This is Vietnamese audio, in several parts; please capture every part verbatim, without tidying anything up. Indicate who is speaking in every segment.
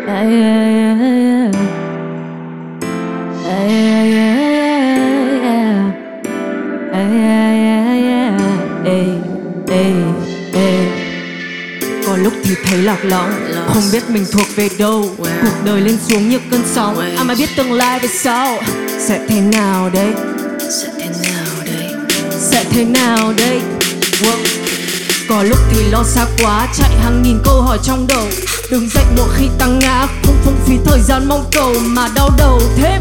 Speaker 1: Yeah, yeah, yeah, yeah. Yeah, yeah, yeah, yeah, yeah. Ê, ê, ê. Có lúc thì thấy lạc lõng, không biết mình thuộc về đâu. Cuộc đời lên xuống như cơn sóng, ai mà biết tương lai về sau sẽ thế nào đây?
Speaker 2: Sẽ thế nào đây?
Speaker 1: Sẽ thế nào đây? Wow. Có lúc thì lo xa quá, chạy hàng nghìn câu hỏi trong đầu. Đừng dậy mỗi khi tăng ngã, không phung phí thời gian mong cầu mà đau đầu thêm.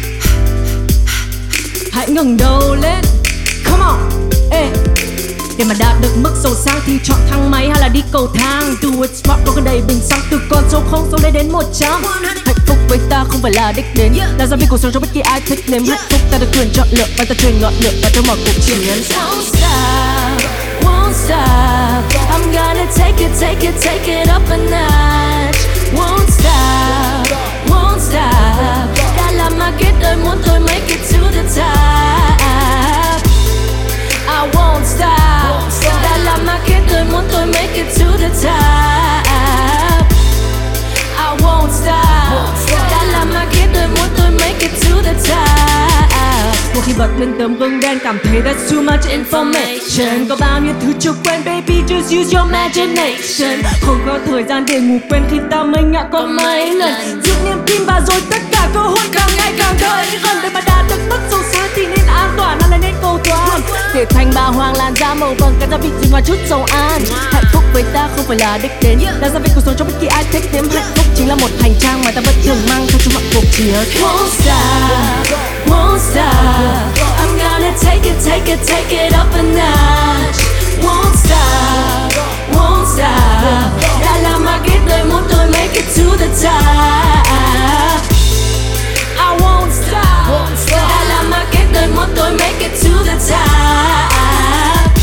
Speaker 1: Hãy ngẩng đầu lên, come on, ê. Để mà đạt được mức giàu sang thì chọn thang máy hay là đi cầu thang. Do it smart, có cái đầy bình xăng từ con số không xuống đây đến một trăm. Hạnh phúc với ta không phải là đích đến, là do vì cuộc sống cho bất kỳ ai thích nếm hạnh phúc. Ta được quyền chọn lựa và ta truyền ngọn lửa và trong mọi cuộc chiến.
Speaker 2: Won't stop, won't stop. I'm gonna take it, take it, take it up a notch. Won't stop, won't stop. Đã là market đời muốn tôi make it to the top. I won't stop. Đã là market đời muốn tôi make it to the top. I won't stop. Đã là market đời muốn tôi make it to the top.
Speaker 1: Một khi bật lên tấm gương đen cảm thấy that's too much information. Có bao nhiêu thứ chưa quen, baby just use your imagination. Không có thời gian để ngủ quên khi ta mới ngã có mấy lần. Giữ niềm tin và rồi tất cả cơ hội càng ngày càng tới gần. Để mà đạt được mức sâu xa thì nên an toàn, nó là nên cầu toàn. Để thành bà hoàng lan da màu vàng, cái gia vị gì ngoài chút dầu an. Hạnh phúc với ta không phải là đích đến, là gia vị cuộc sống cho bất kỳ ai thích nếm. Hạnh phúc chính là một hành trang mà ta vẫn thường mang theo trong mọi cuộc chiến.
Speaker 2: Won't stop, won't stop. I'm gonna take it, take it, take it up a notch. Won't stop, won't stop. Đã là market đời muốn tôi make it to the top. I won't stop. Đã là market đời muốn tôi make it to the top.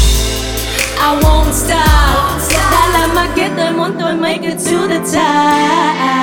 Speaker 2: I won't stop. Đã là market đời muốn tôi make it to the top.